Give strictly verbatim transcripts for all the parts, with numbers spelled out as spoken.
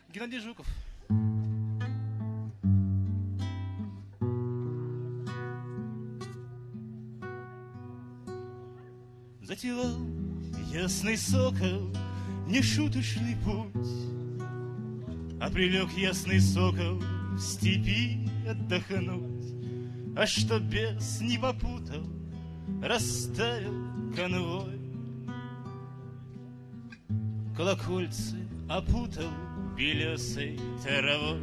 Геннадий Жуков. Затевал ясный сокол нешуточный путь, а прилег ясный сокол в степи отдохнуть. А что бес не попутал, расставил конвой, колокольцы опутал белесой травой.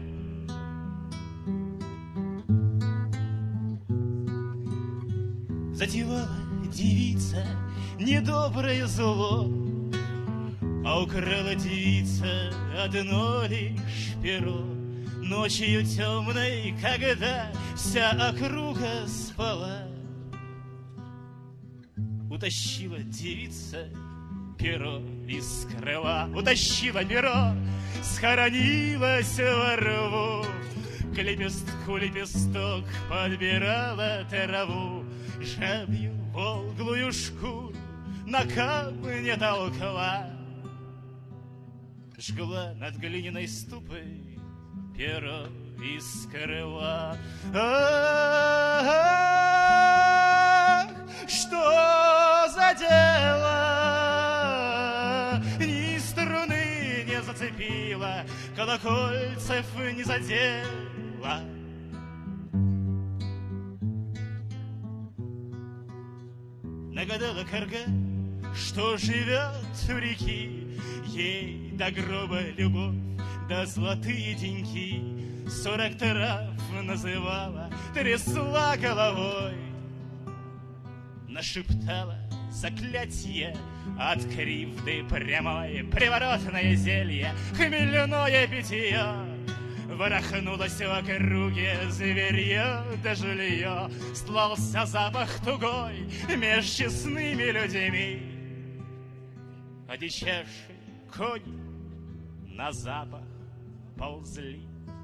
Затевала девица недоброе зло, а украла девица одно лишь перо. Ночью темной, когда вся округа спала, утащила девица перо из крыла. Утащила перо, схоронилась во рву, к лепестку лепесток подбирала траву. Жабью волглую шкуру на камне толкла, жгла над глиняной ступой перо из крыла. Ах, что за дело? Ни струны не зацепила, колокольцев не задела. Нагадала карга, что живет в реки, ей до гроба любовь, да золотые деньги. Сорок трав называла, трясла головой, нашептала заклятие от кривды прямой. Приворотное зелье, хмельное питье, ворохнулось в округе зверье да жилье. Стлался запах тугой меж честными людьми, одичавшие кони на запах ползли.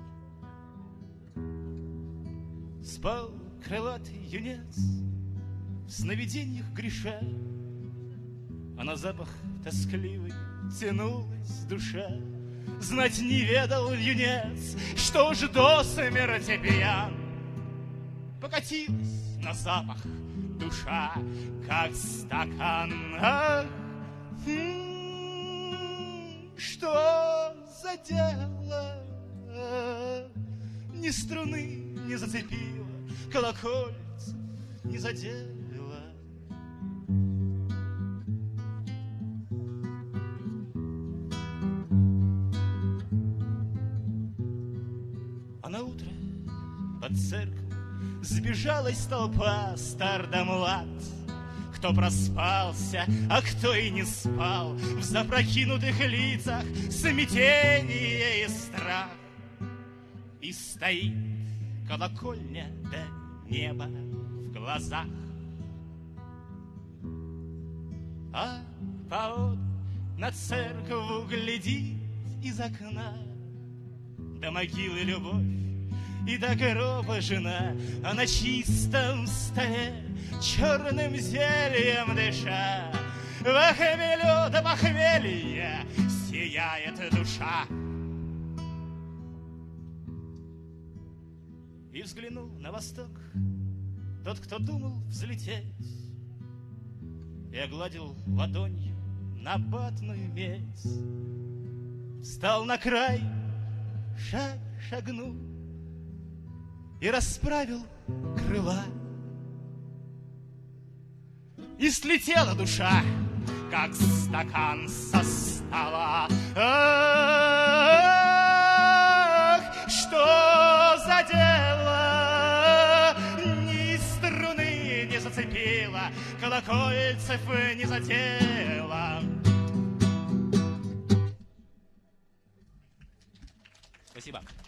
Спал крылатый юнец, в сновидениях греша, а на запах тоскливый тянулась душа. Знать не ведал юнец, что ж до смерти пьян. Покатилась на запах душа, как стакан. Ах, м-м, что за дело? Ни струны не зацепила, колокольцев не задела. А на утро под церковь сбежалась толпа стар да млад. Кто проспался, а кто и не спал, в запрокинутых лицах смятение и страх. И стоит колокольня до неба в глазах, а поодаль на церковь глядит из окна. До могилы любовь и до гроба жена, а на чистом столе черным зельем дыша, во хмелю до похмелья сияет душа. И взглянул на восток тот, кто думал взлететь, и огладил ладонью набатную медь. Встал на край, шаг шагнул и расправил крыла. И слетела душа, как стакан со стола. Ах, что за дело? Ни струны не зацепила, колокольцев не задела. Спасибо.